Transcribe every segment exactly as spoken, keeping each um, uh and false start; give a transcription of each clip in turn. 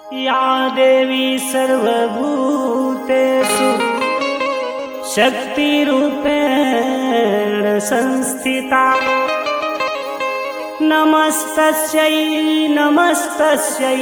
या देवी सर्वभूतेषु शक्तिरूपेण संस्थिता। नमस्तस्यै नमस्तस्यै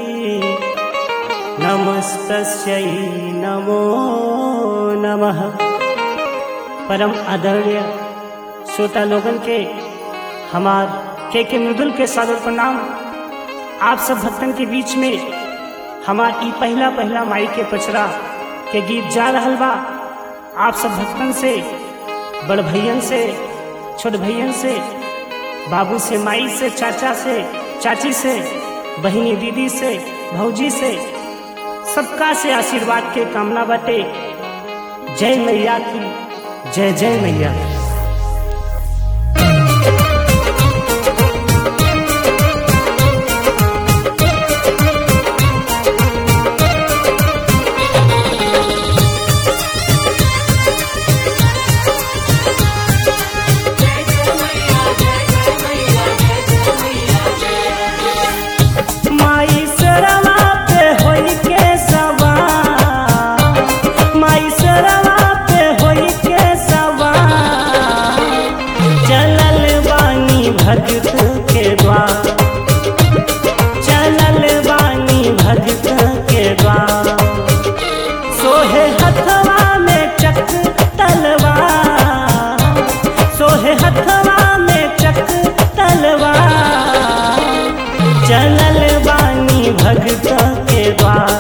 नमस्तस्यै नमो नमः। परम आदरणीय श्रोता लोगन के हमार के के मृदुल के सादर प्रणाम। आप सब भक्तन के बीच में हमार ई पहला पहला माई के पचरा के गीत जा रहल बा। आप सब भक्तन से, बड़ भैयन से, छोट भैयन से, बाबू से, माई से, चाचा से, चाची से, बहिनी दीदी से, भौजी से, सबका से आशीर्वाद के कामना बाटे। जय मैया की जय, जय मैया। भगत के द्वार चलल बानी, भगत के द्वार सोहे हथवा में चक्र तलवार, सोहे हथवा में चक्र तलवार। चलल बानी भगत के द्वार,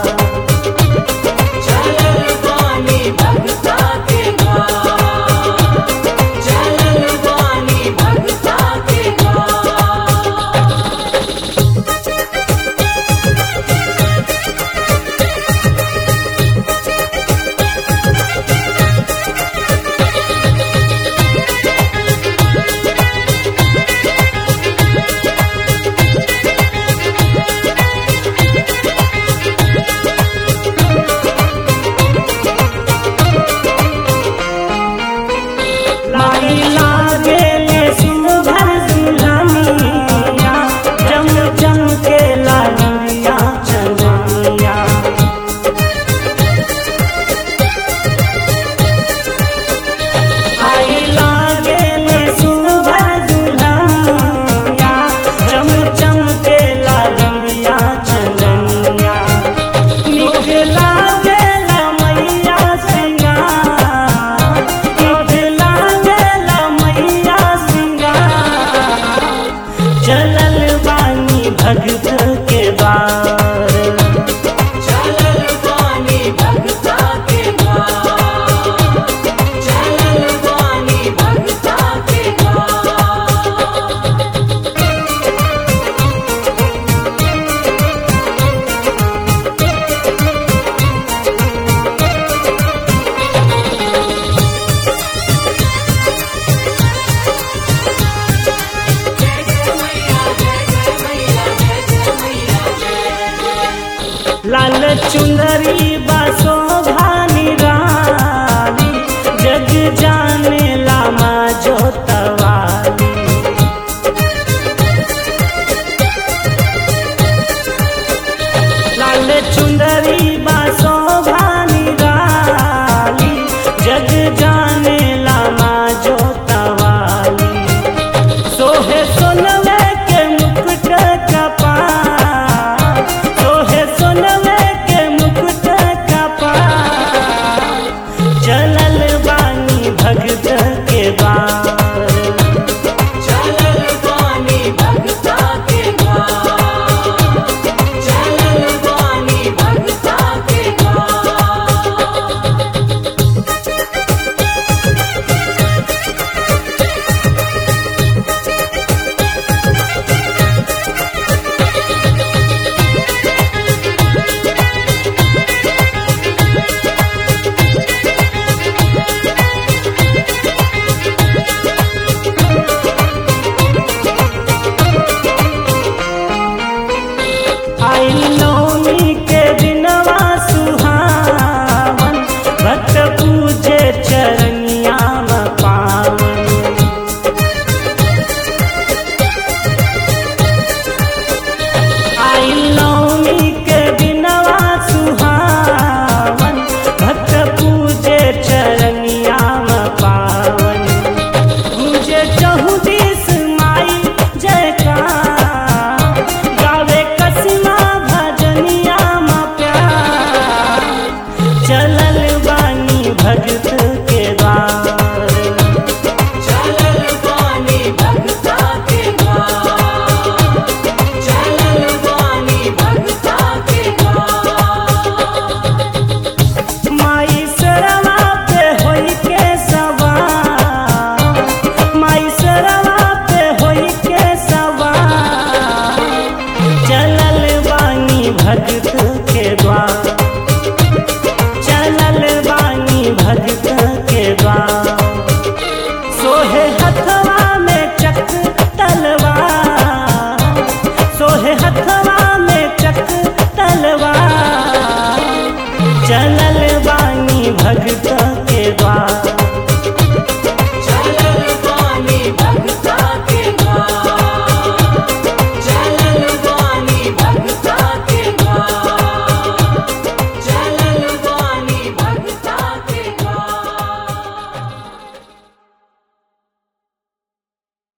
भगत के द्वार चलल बानी, भगत के द्वार चलल बानी, भगत के लाल चुनरी बासो